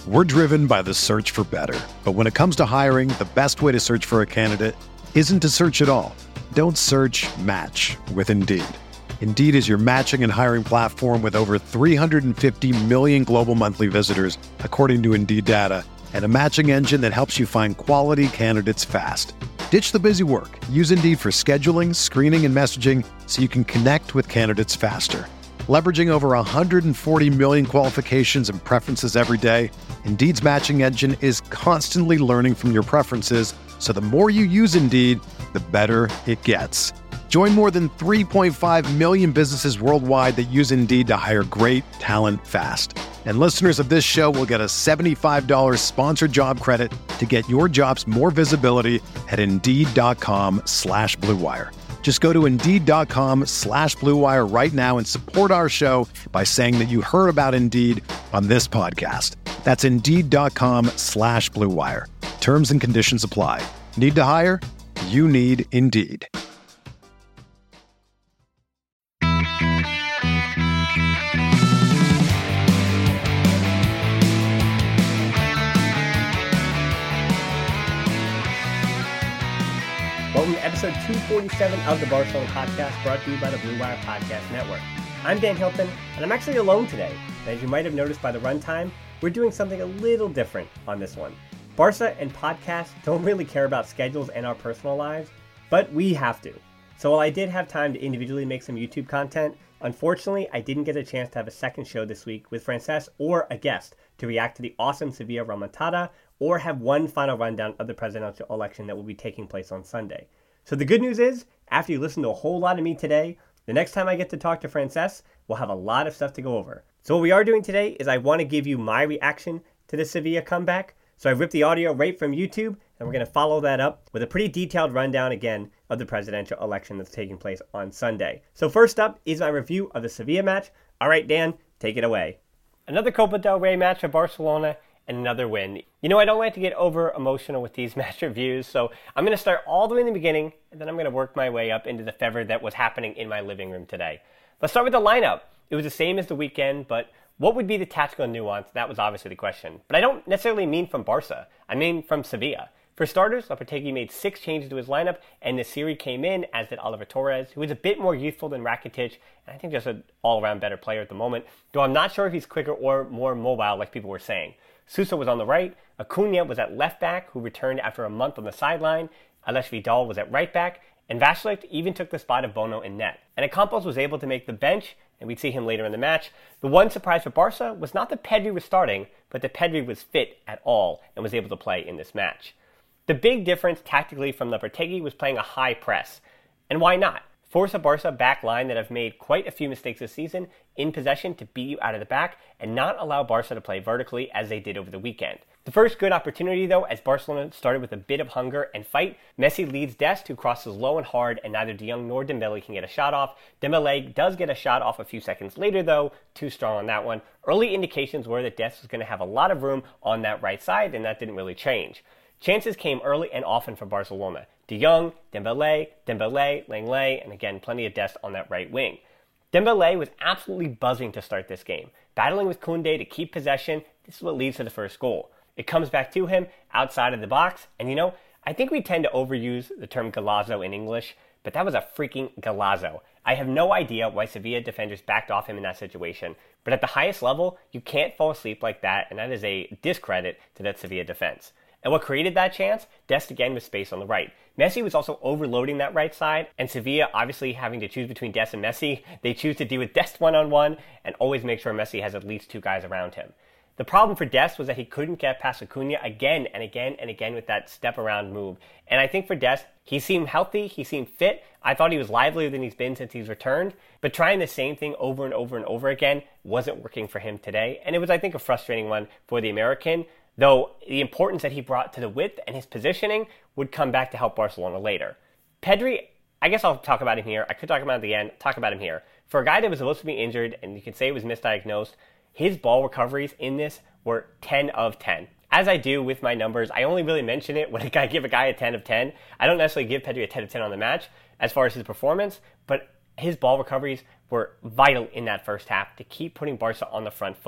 We're driven by the search for better. But when it comes to hiring, the best way to search for a candidate isn't to search at all. Don't search, match with Indeed. Indeed is your matching and hiring platform with over 350 million global monthly visitors, according to Indeed data, and a matching engine that helps you find quality candidates fast. Ditch the busy work. Use Indeed for scheduling, screening, and messaging so you can connect with candidates faster. Leveraging over 140 million qualifications and preferences every day, Indeed's matching engine is constantly learning from your preferences, so the more you use Indeed, the better it gets. Join more than 3.5 million businesses worldwide that use Indeed to hire great talent fast. And listeners of this show will get a $75 sponsored job credit to get your jobs more visibility at Indeed.com/Blue Wire. Just go to Indeed.com/Blue Wire right now and support our show by saying that you heard about Indeed on this podcast. That's Indeed.com/Blue Wire. Terms and conditions apply. Need to hire? You need Indeed. Welcome to episode 247 of the Barcelona Podcast, brought to you by the Blue Wire Podcast Network. I'm Dan Hilton, and I'm actually alone today. And as you might have noticed by the runtime, we're doing something a little different on this one. Barca and podcasts don't really care about schedules and our personal lives, but we have to. So while I did have time to individually make some YouTube content, unfortunately, I didn't get a chance to have a second show this week with Francesc or a guest to react to the awesome Sevilla remontada or have one final rundown of the presidential election that will be taking place on Sunday. So the good news is, after you listen to a whole lot of me today, the next time I get to talk to Francesc, we'll have a lot of stuff to go over. So what we are doing today is I want to give you my reaction to the Sevilla comeback. So I ripped the audio right from YouTube, and we're going to follow that up with a pretty detailed rundown again of the presidential election that's taking place on Sunday. So first up is my review of the Sevilla match. All right, Dan, take it away. Another Copa del Rey match for Barcelona and another win. You know, I don't like to get over emotional with these match reviews, so I'm going to start all the way in the beginning, and then I'm going to work my way up into the fever that was happening in my living room today. Let's start with the lineup. It was the same as the weekend, but what would be the tactical nuance? That was obviously the question. But I don't necessarily mean from Barca. I mean from Sevilla. For starters, Lopetegui made 6 changes to his lineup, and Nasiri came in, as did Oliver Torres, who is a bit more youthful than Rakitic, and I think just an all-around better player at the moment, though I'm not sure if he's quicker or more mobile like people were saying. Sousa was on the right, Acuna was at left back, who returned after a month on the sideline, Alex Vidal was at right back, and Vaclik even took the spot of Bono in net. And Campos was able to make the bench, and we'd see him later in the match. The one surprise for Barca was not that Pedri was starting, but that Pedri was fit at all and was able to play in this match. The big difference tactically from Lopetegui was playing a high press. And why not? Force a Barca back line that have made quite a few mistakes this season in possession to beat you out of the back and not allow Barca to play vertically as they did over the weekend. The first good opportunity, though, as Barcelona started with a bit of hunger and fight, Messi leads Dest, who crosses low and hard, and neither De Jong nor Dembele can get a shot off. Dembele does get a shot off a few seconds later, though, too strong on that one. Early indications were that Dest was going to have a lot of room on that right side, and that didn't really change. Chances came early and often for Barcelona. De Jong, Dembele, Lenglet, and again, plenty of Dest on that right wing. Dembele was absolutely buzzing to start this game. Battling with Koundé to keep possession, this is what leads to the first goal. It comes back to him outside of the box, and you know, I think we tend to overuse the term golazo in English, but that was a freaking golazo. I have no idea why Sevilla defenders backed off him in that situation, but at the highest level, you can't fall asleep like that, and that is a discredit to that Sevilla defense. And what created that chance? Dest again with space on the right. Messi was also overloading that right side, and Sevilla obviously having to choose between Dest and Messi. They choose to deal with Dest one-on-one and always make sure Messi has at least 2 guys around him. The problem for Dest was that he couldn't get past Acuna again and again and again with that step-around move. And I think for Dest, he seemed healthy, he seemed fit. I thought he was livelier than he's been since he's returned. But trying the same thing over and over and over again wasn't working for him today. And it was, I think, a frustrating one for the American, though the importance that he brought to the width and his positioning would come back to help Barcelona later. Pedri, I guess I'll talk about him here. I could talk about him at the end, talk about him here. For a guy that was supposed to be injured, and you could say it was misdiagnosed, his ball recoveries in this were 10 of 10. As I do with my numbers, I only really mention it when I give a guy a 10 of 10. I don't necessarily give Pedri a 10 of 10 on the match as far as his performance, but his ball recoveries were vital in that first half to keep putting Barca on the front foot.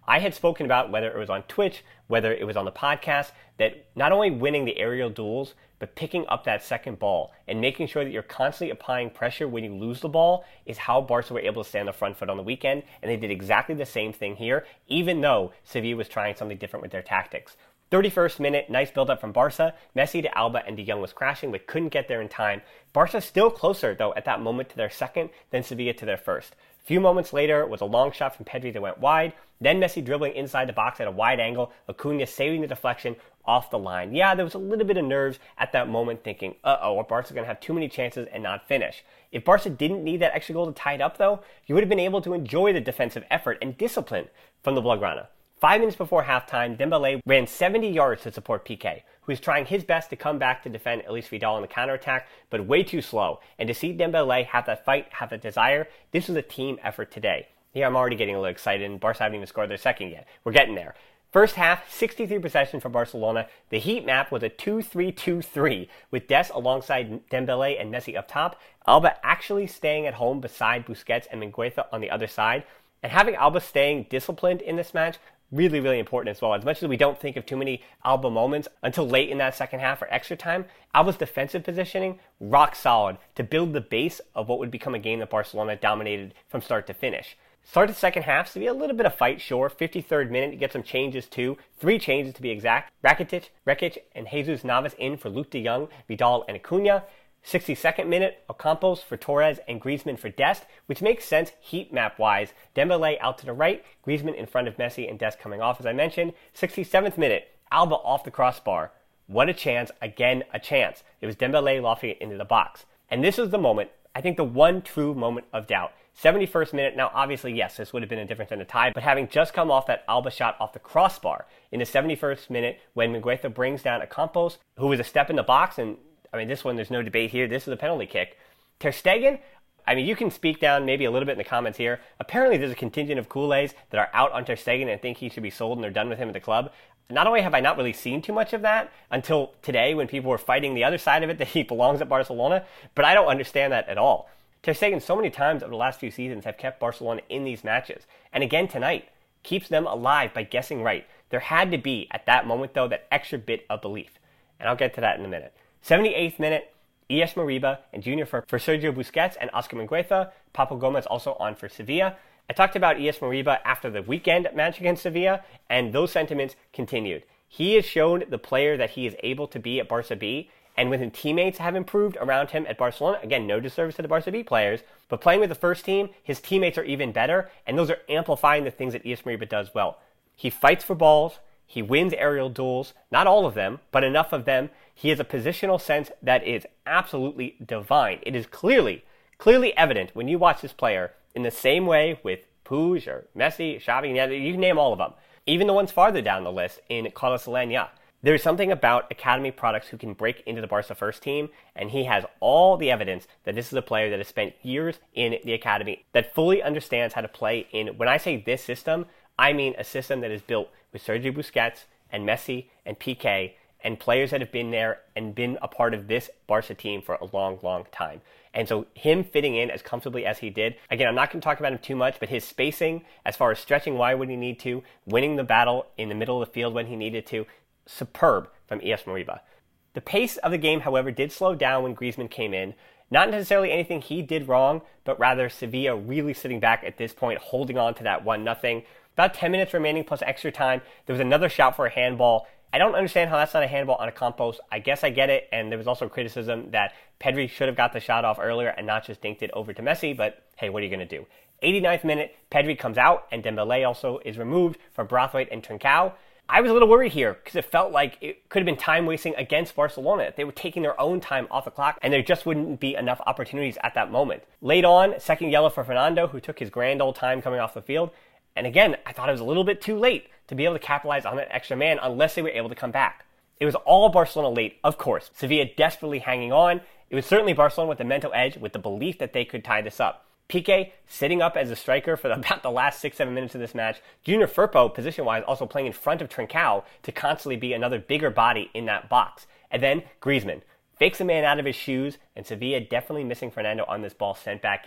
I had spoken about, whether it was on Twitch, whether it was on the podcast, that not only winning the aerial duels, but picking up that second ball and making sure that you're constantly applying pressure when you lose the ball is how Barca were able to stay on the front foot on the weekend, and they did exactly the same thing here, even though Sevilla was trying something different with their tactics. 31st minute, nice build-up from Barca. Messi to Alba and De Jong was crashing, but couldn't get there in time. Barca still closer, though, at that moment to their second than Sevilla to their first. A few moments later was a long shot from Pedri that went wide. Then Messi dribbling inside the box at a wide angle. Acuna saving the deflection off the line. Yeah, there was a little bit of nerves at that moment thinking, are Barca going to have too many chances and not finish? If Barca didn't need that extra goal to tie it up, though, you would have been able to enjoy the defensive effort and discipline from the Blaugrana. 5 minutes before halftime, Dembélé ran 70 yards to support Piqué, who was trying his best to come back to defend Elis Vidal on the counterattack, but way too slow. And to see Dembélé have that fight, have that desire, this was a team effort today. Here I'm already getting a little excited, and Barca haven't even scored their second yet. We're getting there. First half, 63 possession for Barcelona. The heat map was a 2-3-2-3, with Dest alongside Dembélé and Messi up top, Alba actually staying at home beside Busquets and Mingueza on the other side. And having Alba staying disciplined in this match, really, really important as well. As much as we don't think of too many Alba moments until late in that second half or extra time, Alba's defensive positioning, rock solid to build the base of what would become a game that Barcelona dominated from start to finish. Start the second half to be a little bit of fight, sure. 53rd minute, you get some changes too. 3 changes to be exact. Rakitic, Rekic, and Jesus Navas in for Luke de Jong, Vidal, and Acuna. 62nd minute, Ocampos for Torres and Griezmann for Dest, which makes sense heat map-wise. Dembélé out to the right, Griezmann in front of Messi and Dest coming off, as I mentioned. 67th minute, Alba off the crossbar. What a chance, again a chance. It was Dembélé lofting it into the box. And this was the moment, I think the one true moment of doubt. 71st minute, now obviously yes, this would have been a difference in the tie, but having just come off that Alba shot off the crossbar in the 71st minute when Mingueza brings down Ocampos, who was a step in the box, and this one, there's no debate here. This is a penalty kick. Ter Stegen, you can speak down maybe a little bit in the comments here. Apparently, there's a contingent of Kool-Aids that are out on Ter Stegen and think he should be sold and they're done with him at the club. Not only have I not really seen too much of that until today when people were fighting the other side of it that he belongs at Barcelona, but I don't understand that at all. Ter Stegen so many times over the last few seasons have kept Barcelona in these matches. And again tonight, keeps them alive by guessing right. There had to be, at that moment though, that extra bit of belief. And I'll get to that in a minute. 78th minute, Ies Moriba and Junior for Sergio Busquets and Oscar Mingueza. Papu Gomez also on for Sevilla. I talked about Ies Moriba after the weekend match against Sevilla, and those sentiments continued. He has shown the player that he is able to be at Barca B, and when his teammates have improved around him at Barcelona, again, no disservice to the Barca B players, but playing with the first team, his teammates are even better, and those are amplifying the things that Ies Moriba does well. He fights for balls. He wins aerial duels, not all of them, but enough of them. He has a positional sense that is absolutely divine. It is clearly evident when you watch this player in the same way with Puig or Messi, Xavi, you can name all of them. Even the ones farther down the list in Carlos Alenya. There's something about academy products who can break into the Barca first team, and he has all the evidence that this is a player that has spent years in the academy, that fully understands how to play in, when I say this system, I mean a system that is built with Sergio Busquets and Messi and Piqué and players that have been there and been a part of this Barca team for a long, long time. And so him fitting in as comfortably as he did, again, I'm not going to talk about him too much, but his spacing, as far as stretching wide when he need to, winning the battle in the middle of the field when he needed to, superb from Ies Moriba. The pace of the game, however, did slow down when Griezmann came in. Not necessarily anything he did wrong, but rather Sevilla really sitting back at this point, holding on to that 1-0. About 10 minutes remaining plus extra time. There was another shout for a handball. I don't understand how that's not a handball on Ocampos. I guess I get it, and there was also criticism that Pedri should have got the shot off earlier and not just dinked it over to Messi, but hey, what are you going to do? 89th minute, Pedri comes out, and Dembélé also is removed for Braithwaite and Trincao. I was a little worried here because it felt like it could have been time wasting against Barcelona. They were taking their own time off the clock and there just wouldn't be enough opportunities at that moment. Late on, second yellow for Fernando, who took his grand old time coming off the field. And again, I thought it was a little bit too late to be able to capitalize on that extra man unless they were able to come back. It was all Barcelona late, of course. Sevilla desperately hanging on. It was certainly Barcelona with the mental edge, with the belief that they could tie this up. Piqué sitting up as a striker for about the last 6-7 minutes of this match. Junior Firpo, position-wise, also playing in front of Trincao to constantly be another bigger body in that box. And then Griezmann fakes a man out of his shoes, and Sevilla definitely missing Fernando on this ball sent back in.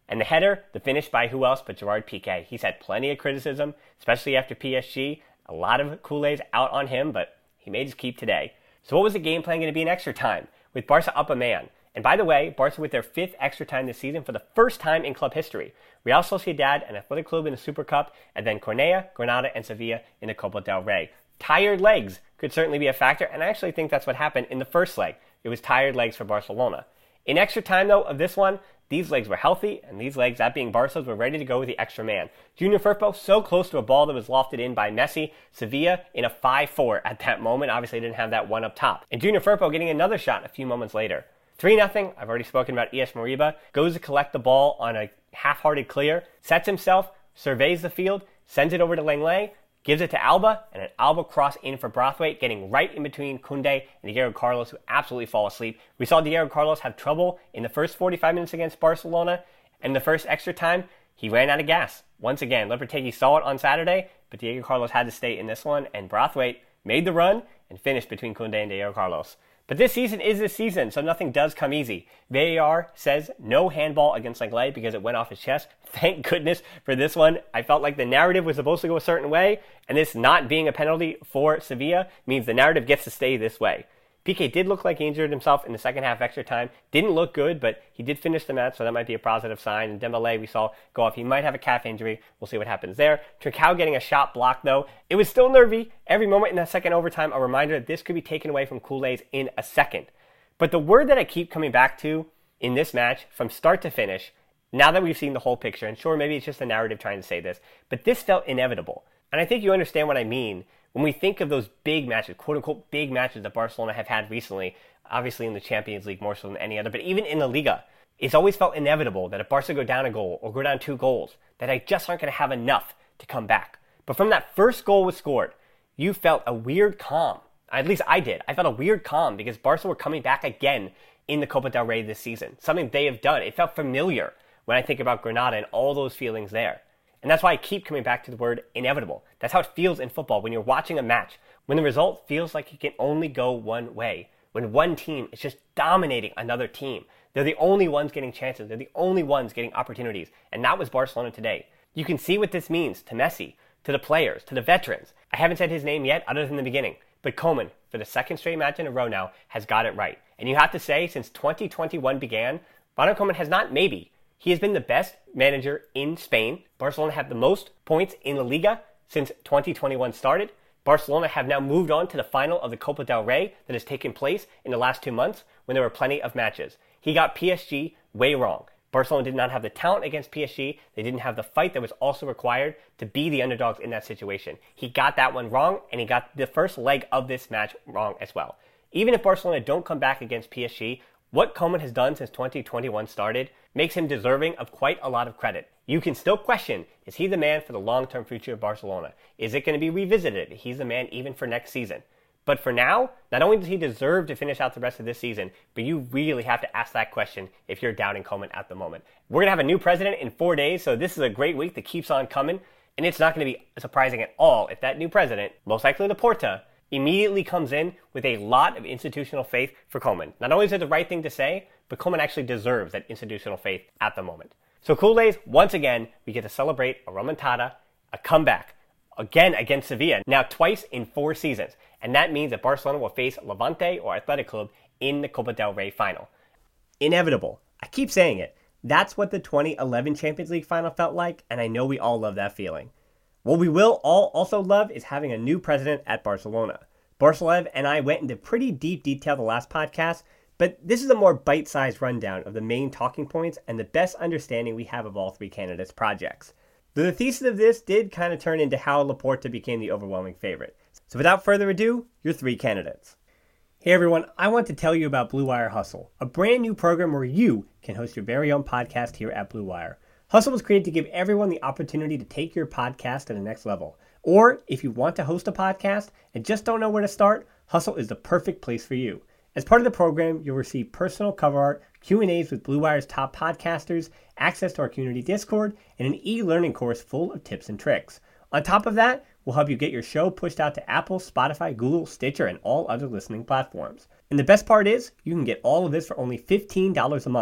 And the header, the finish by who else but Gerard Piqué. He's had plenty of criticism, especially after PSG. A lot of Kool-Aid's out on him, but he made his keep today. So what was the game plan going to be in extra time? With Barca up a man. And by the way, Barca with their 5th extra time this season for the first time in club history. Real Sociedad and Athletic Club in the Super Cup, and then Cornellà, Granada, and Sevilla in the Copa del Rey. Tired legs could certainly be a factor, and I actually think that's what happened in the first leg. It was tired legs for Barcelona. In extra time, though, of this one, these legs were healthy, and these legs, that being Barca's, were ready to go with the extra man. Junior Firpo so close to a ball that was lofted in by Messi. Sevilla in a 5-4 at that moment. Obviously didn't have that one up top. And Junior Firpo getting another shot a few moments later. 3-0, I've already spoken about ES Moriba, goes to collect the ball on a half-hearted clear, sets himself, surveys the field, sends it over to Lenglet, gives it to Alba, and an Alba cross in for Braithwaite, getting right in between Koundé and Diego Carlos, who absolutely fall asleep. We saw Diego Carlos have trouble in the first 45 minutes against Barcelona, and the first extra time, he ran out of gas. Once again, Lopetegui saw it on Saturday, but Diego Carlos had to stay in this one, and Braithwaite made the run and finished between Koundé and Diego Carlos. But this season is this season, so nothing does come easy. VAR says no handball against Lenglet because it went off his chest. Thank goodness for this one. I felt like the narrative was supposed to go a certain way, and this not being a penalty for Sevilla means the narrative gets to stay this way. Piqué did look like he injured himself in the second half extra time. Didn't look good, but he did finish the match, so that might be a positive sign. And Dembélé, we saw go off. He might have a calf injury. We'll see what happens there. Trincao getting a shot blocked, though. It was still nervy. Every moment in that second overtime, a reminder that this could be taken away from Kool-Aid's in a second. But the word that I keep coming back to in this match, from start to finish, now that we've seen the whole picture, and sure, maybe it's just the narrative trying to say this, but this felt inevitable. And I think you understand what I mean when we think of those big matches, quote-unquote big matches that Barcelona have had recently, obviously in the Champions League more so than any other, but even in the Liga, it's always felt inevitable that if Barca go down a goal or go down 2 goals, that they just aren't going to have enough to come back. But from that first goal was scored, you felt a weird calm. At least I did. I felt a weird calm because Barca were coming back again in the Copa del Rey this season, something they have done. It felt familiar when I think about Granada and all those feelings there. And that's why I keep coming back to the word inevitable. That's how it feels in football when you're watching a match, when the result feels like it can only go one way, when one team is just dominating another team. They're the only ones getting chances. They're the only ones getting opportunities. And that was Barcelona today. You can see what this means to Messi, to the players, to the veterans. I haven't said his name yet other than the beginning, but Koeman, for the second straight match in a row now, has got it right. And you have to say, since 2021 began, Ronald Koeman has not maybe. He has been the best manager in Spain. Barcelona have the most points in La Liga since 2021 started. Barcelona have now moved on to the final of the Copa del Rey that has taken place in the last 2 months when there were plenty of matches. He got PSG way wrong. Barcelona did not have the talent against PSG. They didn't have the fight that was also required to be the underdogs in that situation. He got that one wrong, and he got the first leg of this match wrong as well. Even if Barcelona don't come back against PSG, what Koeman has done since 2021 started makes him deserving of quite a lot of credit. You can still question, is he the man for the long-term future of Barcelona? Is it going to be revisited? He's the man even for next season. But for now, not only does he deserve to finish out the rest of this season, but you really have to ask that question if you're doubting Koeman at the moment. We're going to have a new president in 4 days, so this is a great week that keeps on coming. And it's not going to be surprising at all if that new president, most likely Laporta, immediately comes in with a lot of institutional faith for Koeman. Not only is it the right thing to say, but Koeman actually deserves that institutional faith at the moment. So Kool-Aid's, once again, we get to celebrate a remontada, a comeback, again against Sevilla, now twice in 4 seasons. And that means that Barcelona will face Levante or Athletic Club in the Copa del Rey final. Inevitable. I keep saying it. That's what the 2011 Champions League final felt like, and I know we all love that feeling. What we will all also love is having a new president at Barcelona. Barcelev and I went into pretty deep detail the last podcast, but this is a more bite-sized rundown of the main talking points and the best understanding we have of all 3 candidates' projects. The thesis of this did kind of turn into how Laporta became the overwhelming favorite. So without further ado, your 3 candidates. Hey everyone, I want to tell you about Blue Wire Hustle, a brand new program where you can host your very own podcast here at Blue Wire. Hustle was created to give everyone the opportunity to take your podcast to the next level. Or if you want to host a podcast and just don't know where to start, Hustle is the perfect place for you. As part of the program, you'll receive personal cover art, Q&As with Blue Wire's top podcasters, access to our community Discord, and an e-learning course full of tips and tricks. On top of that, we'll help you get your show pushed out to Apple, Spotify, Google, Stitcher, and all other listening platforms. And the best part is, you can get all of this for only $15 a month.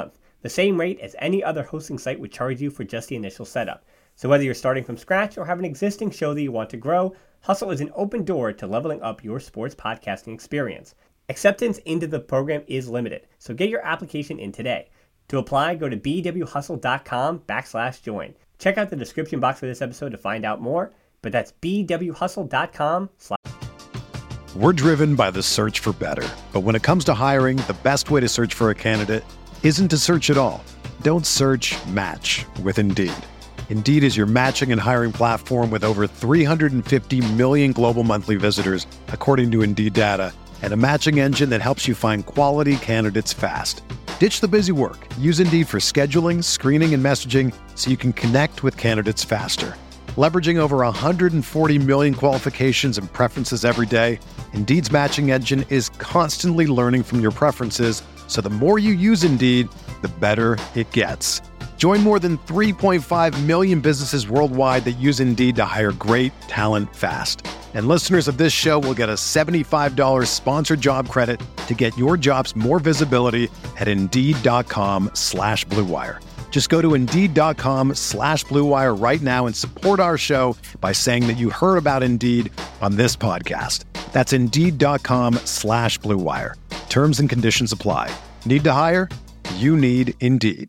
the same rate as any other hosting site would charge you for just the initial setup. So whether you're starting from scratch or have an existing show that you want to grow, Hustle is an open door to leveling up your sports podcasting experience. Acceptance into the program is limited, so get your application in today. To apply, go to bwhustle.com/join. Check out the description box for this episode to find out more, but that's bwhustle.com/. We're driven by the search for better. But when it comes to hiring, the best way to search for a candidate isn't to search at all. Don't search, match with Indeed. Indeed is your matching and hiring platform with over 350 million global monthly visitors, according to Indeed data, and a matching engine that helps you find quality candidates fast. Ditch the busy work. Use Indeed for scheduling, screening, and messaging so you can connect with candidates faster. Leveraging over 140 million qualifications and preferences every day, Indeed's matching engine is constantly learning from your preferences, so the more you use Indeed, the better it gets. Join more than 3.5 million businesses worldwide that use Indeed to hire great talent fast. And listeners of this show will get a $75 sponsored job credit to get your jobs more visibility at Indeed.com/Blue Wire. Just go to Indeed.com/Blue Wire right now and support our show by saying that you heard about Indeed on this podcast. That's Indeed.com/Blue Wire. Terms and conditions apply. Need to hire? You need Indeed.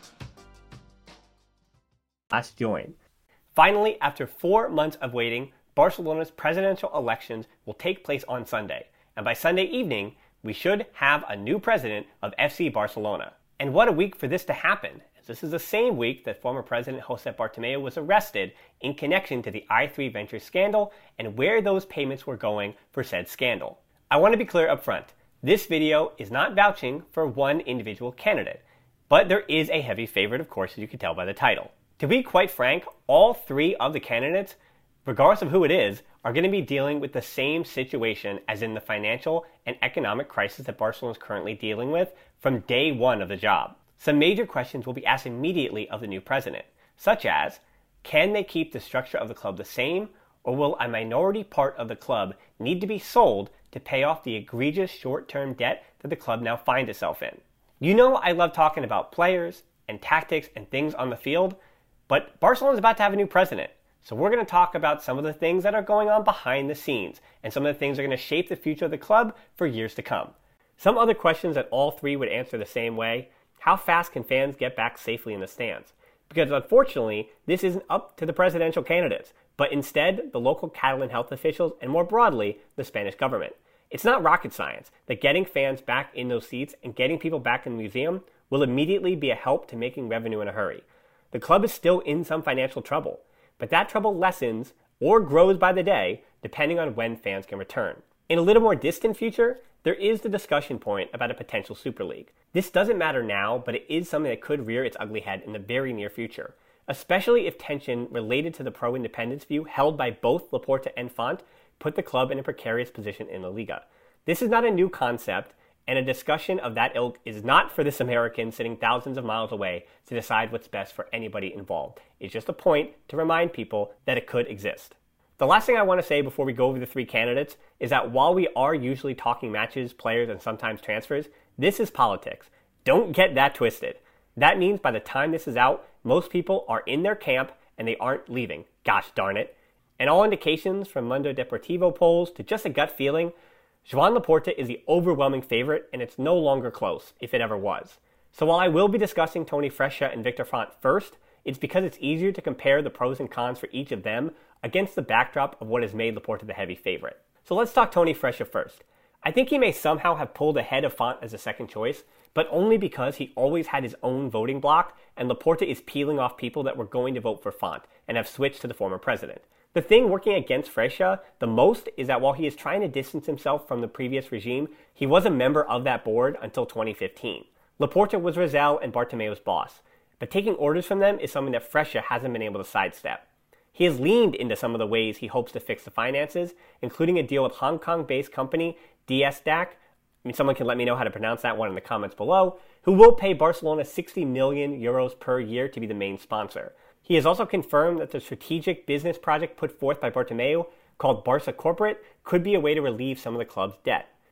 Join. Finally, after 4 months of waiting, Barcelona's presidential elections will take place on Sunday. And by Sunday evening, we should have a new president of FC Barcelona. And what a week for this to happen. This is the same week that former President Josep Bartomeu was arrested in connection to the i3 Ventures scandal and where those payments were going for said scandal. I want to be clear up front. This video is not vouching for one individual candidate, but there is a heavy favorite, of course, as you can tell by the title. To be quite frank, all three of the candidates, regardless of who it is, are going to be dealing with the same situation as in the financial and economic crisis that Barcelona is currently dealing with from day one of the job. Some major questions will be asked immediately of the new president, such as, can they keep the structure of the club the same, or will a minority part of the club need to be sold to pay off the egregious short-term debt that the club now finds itself in? You know I love talking about players and tactics and things on the field, but Barcelona's about to have a new president. So we're going to talk about some of the things that are going on behind the scenes and some of the things that are going to shape the future of the club for years to come. Some other questions that all three would answer the same way. How fast can fans get back safely in the stands? Because unfortunately, this isn't up to the presidential candidates, but instead the local Catalan health officials and more broadly, the Spanish government. It's not rocket science that getting fans back in those seats and getting people back in the museum will immediately be a help to making revenue in a hurry. The club is still in some financial trouble, but that trouble lessens or grows by the day depending on when fans can return. In a little more distant future, there is the discussion point about a potential Super League. This doesn't matter now, but it is something that could rear its ugly head in the very near future, especially if tension related to the pro-independence view held by both Laporta and Font put the club in a precarious position in La Liga. This is not a new concept, and a discussion of that ilk is not for this American sitting thousands of miles away to decide what's best for anybody involved. It's just a point to remind people that it could exist. The last thing I want to say before we go over the three candidates is that while we are usually talking matches, players, and sometimes transfers, this is politics. Don't get that twisted. That means by the time this is out, most people are in their camp and they aren't leaving. Gosh darn it. And all indications from Mundo Deportivo polls to just a gut feeling, Joan Laporta is the overwhelming favorite, and it's no longer close, if it ever was. So while I will be discussing Toni Freixa and Victor Font first, it's because it's easier to compare the pros and cons for each of them against the backdrop of what has made Laporta the heavy favorite. So let's talk Toni Freixa first. I think he may somehow have pulled ahead of Font as a second choice, but only because he always had his own voting bloc, and Laporta is peeling off people that were going to vote for Font and have switched to the former president. The thing working against Freixa the most is that while he is trying to distance himself from the previous regime, he was a member of that board until 2015. Laporta was Rosell and Bartomeu's boss, but taking orders from them is something that Freixa hasn't been able to sidestep. He has leaned into some of the ways he hopes to fix the finances, including a deal with Hong Kong-based company DSDAC, someone can let me know how to pronounce that one in the comments below, who will pay Barcelona 60 million euros per year to be the main sponsor. He has also confirmed that the strategic business project put forth by Bartomeu, called Barça Corporate, could be a way to relieve some of the club's debt.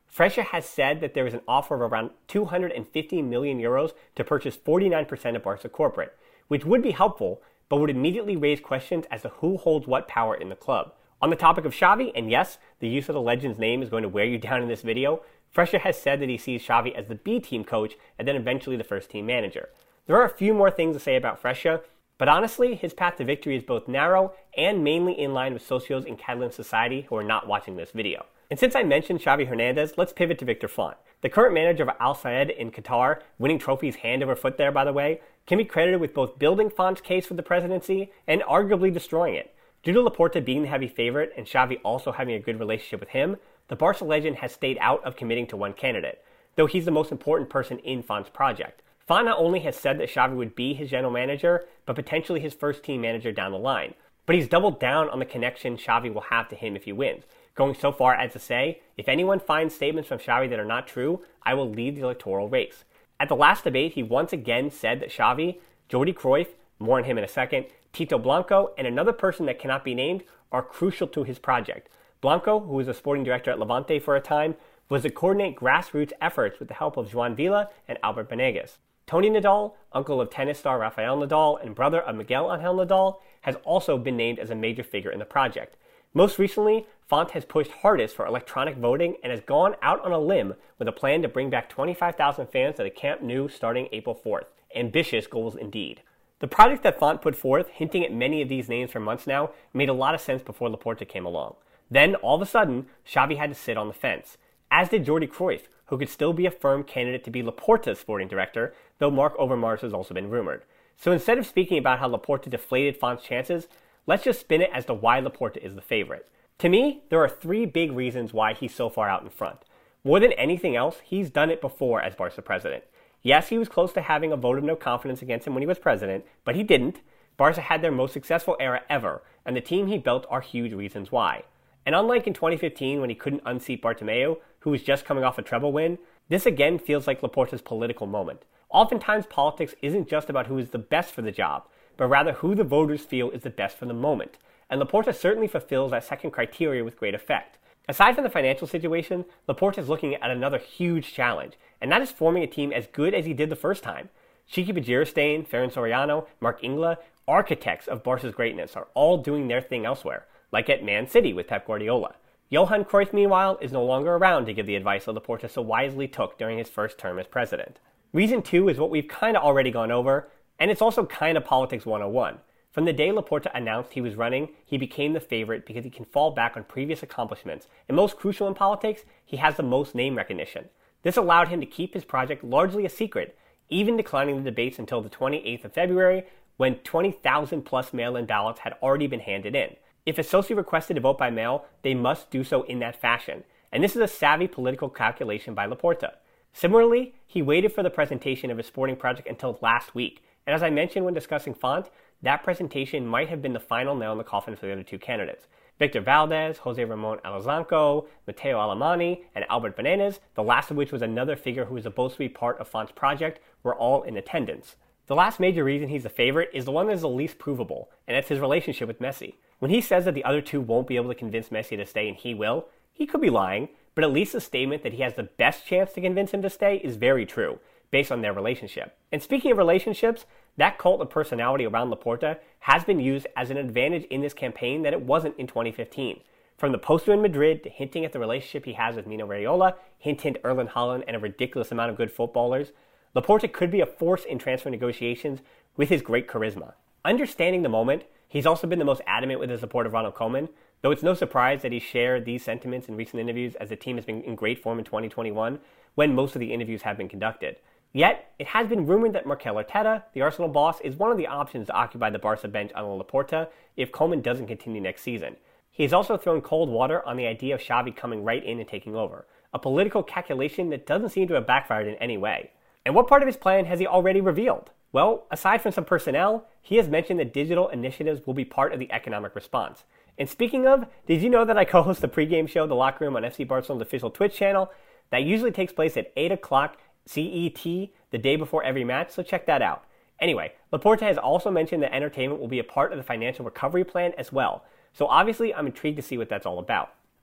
Freccia has said that there is an offer of around 250 million euros to purchase 49% of Barca corporate, which would be helpful, but would immediately raise questions as to who holds what power in the club. On the topic of Xavi, and yes, the use of the legend's name is going to wear you down in this video, Freccia has said that he sees Xavi as the B team coach and then eventually the first team manager. There are a few more things to say about Freccia, but honestly, his path to victory is both narrow and mainly in line with socios in Catalan society who are not watching this video. And since I mentioned Xavi Hernandez, let's pivot to Victor Font. The current manager of Al Sadd in Qatar, winning trophies hand over foot there by the way, can be credited with both building Font's case for the presidency and arguably destroying it. Due to Laporta being the heavy favorite and Xavi also having a good relationship with him, the Barca legend has stayed out of committing to one candidate, though he's the most important person in Font's project. Font not only has said that Xavi would be his general manager, but potentially his first team manager down the line. But he's doubled down on the connection Xavi will have to him if he wins, going so far as to say, if anyone finds statements from Xavi that are not true, I will leave the electoral race. At the last debate, he once again said that Xavi, Jordi Cruyff, more on him in a second, Tito Blanco, and another person that cannot be named are crucial to his project. Blanco, who was a sporting director at Levante for a time, was to coordinate grassroots efforts with the help of Joan Vila and Albert Benegas. Tony Nadal, uncle of tennis star Rafael Nadal and brother of Miguel Angel Nadal, has also been named as a major figure in the project. Most recently, Font has pushed hardest for electronic voting and has gone out on a limb with a plan to bring back 25,000 fans to the Camp Nou starting April 4th. Ambitious goals indeed. The project that Font put forth, hinting at many of these names for months now, made a lot of sense before Laporta came along. Then, all of a sudden, Xavi had to sit on the fence, as did Jordi Cruyff, who could still be a firm candidate to be Laporta's sporting director, though Marc Overmars has also been rumored. So instead of speaking about how Laporta deflated Font's chances, let's just spin it as to why Laporta is the favorite. To me, there are three big reasons why he's so far out in front. More than anything else, he's done it before as Barca president. Yes, he was close to having a vote of no confidence against him when he was president, but he didn't. Barca had their most successful era ever, and the team he built are huge reasons why. And unlike in 2015 when he couldn't unseat Bartomeu, who was just coming off a treble win, this again feels like Laporta's political moment. Oftentimes politics isn't just about who is the best for the job, but rather who the voters feel is the best for the moment. And Laporta certainly fulfills that second criteria with great effect. Aside from the financial situation, Laporta is looking at another huge challenge, and that is forming a team as good as he did the first time. Txiki Begiristain, Ferran Soriano, Marc Ingla, architects of Barca's greatness, are all doing their thing elsewhere, like at Man City with Pep Guardiola. Johan Cruyff, meanwhile, is no longer around to give the advice that Laporta so wisely took during his first term as president. Reason 2 is what we've kind of already gone over, and it's also kind of politics 101. From the day Laporta announced he was running, he became the favorite because he can fall back on previous accomplishments, and most crucial in politics, he has the most name recognition. This allowed him to keep his project largely a secret, even declining the debates until the 28th of February, when 20,000 plus mail-in ballots had already been handed in. If a soci requested to vote by mail, they must do so in that fashion, and this is a savvy political calculation by Laporta. Similarly, he waited for the presentation of his sporting project until last week, and as I mentioned when discussing Font, that presentation might have been the final nail in the coffin for the other two candidates. Victor Valdez, Jose Ramon Alazanco, Matteo Alemany, and Albert Benegas, the last of which was another figure who was supposed to be part of Font's project, were all in attendance. The last major reason he's the favorite is the one that is the least provable, and that's his relationship with Messi. When he says that the other two won't be able to convince Messi to stay and he will, he could be lying, but at least the statement that he has the best chance to convince him to stay is very true, based on their relationship. And speaking of relationships, that cult of personality around Laporta has been used as an advantage in this campaign that it wasn't in 2015. From the poster in Madrid to hinting at the relationship he has with Mino Raiola, hint Erling Haaland and a ridiculous amount of good footballers, Laporta could be a force in transfer negotiations with his great charisma. Understanding the moment, he's also been the most adamant with his support of Ronald Koeman, though it's no surprise that he shared these sentiments in recent interviews as the team has been in great form in 2021, when most of the interviews have been conducted. Yet, it has been rumored that Mikel Arteta, the Arsenal boss, is one of the options to occupy the Barca bench on Laporta if Koeman doesn't continue next season. He has also thrown cold water on the idea of Xavi coming right in and taking over, a political calculation that doesn't seem to have backfired in any way. And what part of his plan has he already revealed? Well, aside from some personnel, he has mentioned that digital initiatives will be part of the economic response. And speaking of, did you know that I co-host the pregame show, The Locker Room, on FC Barcelona's official Twitch channel? That usually takes place at 8 o'clock CET the day before every match, so check that out. Anyway, Laporta has also mentioned that entertainment will be a part of the financial recovery plan as well, so obviously I'm intrigued to see what that's all about.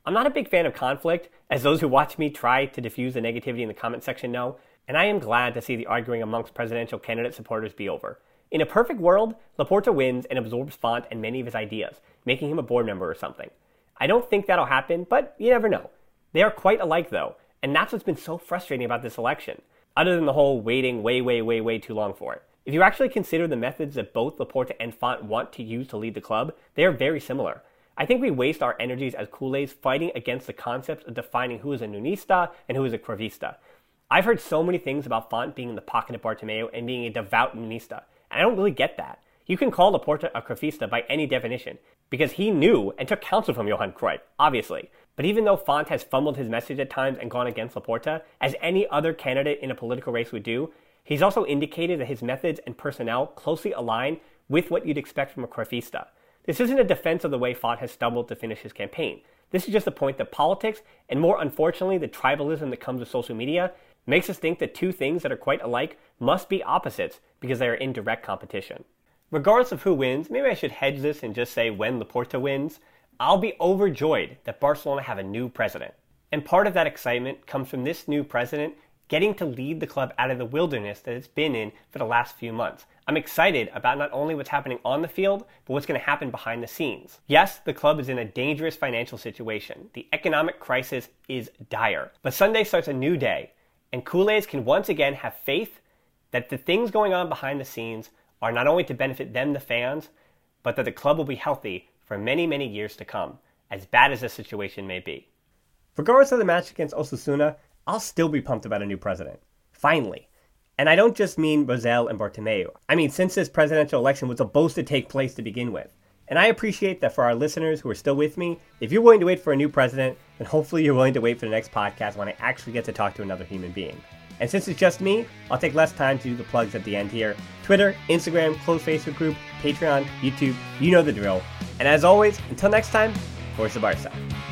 I'm not a big fan of conflict, as those who watch me try to diffuse the negativity in the comment section know, and I am glad to see the arguing amongst presidential candidate supporters be over. In a perfect world, Laporta wins and absorbs Font and many of his ideas, making him a board member or something. I don't think that'll happen, but you never know. They are quite alike though, and that's what's been so frustrating about this election, other than the whole waiting way too long for it. If you actually consider the methods that both Laporta and Font want to use to lead the club, they are very similar. I think we waste our energies as Kool-Aids fighting against the concepts of defining who is a Nunista and who is a Cravista. I've heard so many things about Font being in the pocket of Bartomeu and being a devout Nunista, and I don't really get that. You can call Laporta a Cravista by any definition, because he knew and took counsel from Johan Cruyff, obviously. But even though Font has fumbled his message at times and gone against Laporta, as any other candidate in a political race would do, he's also indicated that his methods and personnel closely align with what you'd expect from a Cruyffista. This isn't a defense of the way Font has stumbled to finish his campaign. This is just a point that politics, and more unfortunately the tribalism that comes with social media, makes us think that two things that are quite alike must be opposites because they are in direct competition. Regardless of who wins, maybe I should hedge this and just say when Laporta wins, I'll be overjoyed that Barcelona have a new president. And part of that excitement comes from this new president getting to lead the club out of the wilderness that it's been in for the last few months. I'm excited about not only what's happening on the field, but what's going to happen behind the scenes. Yes, the club is in a dangerous financial situation. The economic crisis is dire. But Sunday starts a new day, and Kool-Aids can once again have faith that the things going on behind the scenes are not only to benefit them, the fans, but that the club will be healthy for many years to come, as bad as the situation may be. Regardless of the match against Osasuna, I'll still be pumped about a new president. Finally. And I don't just mean Rosell and Bartomeu. I mean, since this presidential election was supposed to take place to begin with. And I appreciate that for our listeners who are still with me, if you're willing to wait for a new president, then hopefully you're willing to wait for the next podcast when I actually get to talk to another human being. And since it's just me, I'll take less time to do the plugs at the end here. Twitter, Instagram, closed Facebook group, Patreon, YouTube, you know the drill. And as always, until next time, Forza Barca.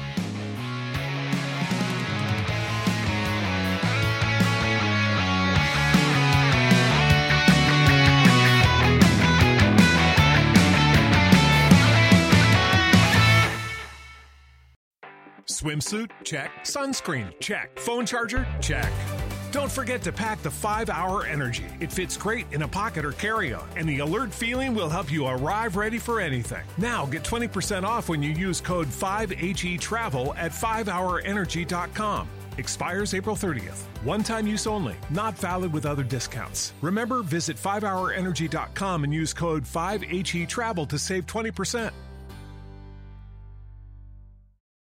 Swimsuit? Check. Sunscreen? Check. Phone charger? Check. Don't forget to pack the 5-Hour Energy. It fits great in a pocket or carry-on, and the alert feeling will help you arrive ready for anything. Now get 20% off when you use code 5HETRAVEL at 5hourenergy.com. Expires April 30th. One-time use only. Not valid with other discounts. Remember, visit 5hourenergy.com and use code 5HETRAVEL to save 20%.